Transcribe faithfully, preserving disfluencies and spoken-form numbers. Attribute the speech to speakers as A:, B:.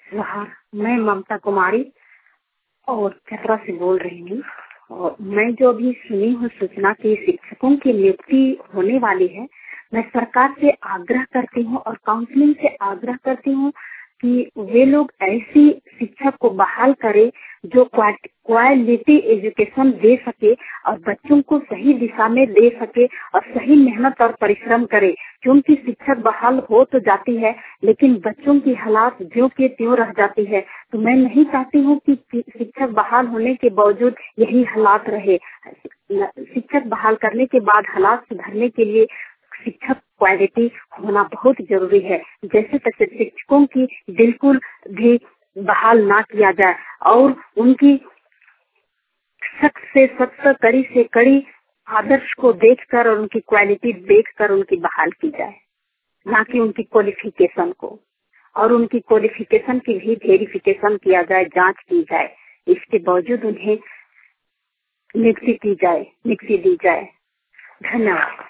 A: जोहार, मैं ममता कुमारी और चतरा से बोल रही हूँ। और मैं जो अभी सुनी हूँ सूचना की शिक्षकों की नियुक्ति होने वाली है, मैं सरकार से आग्रह करती हूँ और काउंसलिंग से आग्रह करती हूँ कि वे लोग ऐसी शिक्षक को बहाल करे जो क्वालिटी एजुकेशन दे सके और बच्चों को सही दिशा में दे सके और सही मेहनत और परिश्रम करे। क्योंकि शिक्षक बहाल हो तो जाती है लेकिन बच्चों की हालात ज्यों के त्यों रह जाती है। तो मैं नहीं चाहती हूँ कि शिक्षक बहाल होने के बावजूद यही हालात रहे। शिक्षक बहाल करने के बाद हालात सुधारने के लिए शिक्षक क्वालिटी होना बहुत जरूरी है। जैसे तैसे शिक्षकों की बिल्कुल भी बहाल ना किया जाए और उनकी सख्त से सख्त कड़ी से कड़ी आदर्श को देखकर और उनकी क्वालिटी देखकर उनकी बहाल की जाए, ना कि उनकी क्वालिफिकेशन को। और उनकी क्वालिफिकेशन की भी वेरिफिकेशन किया जाए, जांच की जाए, इसके बावजूद उन्हें नियुक्ति की जाए नियुक्ति दी जाए। धन्यवाद।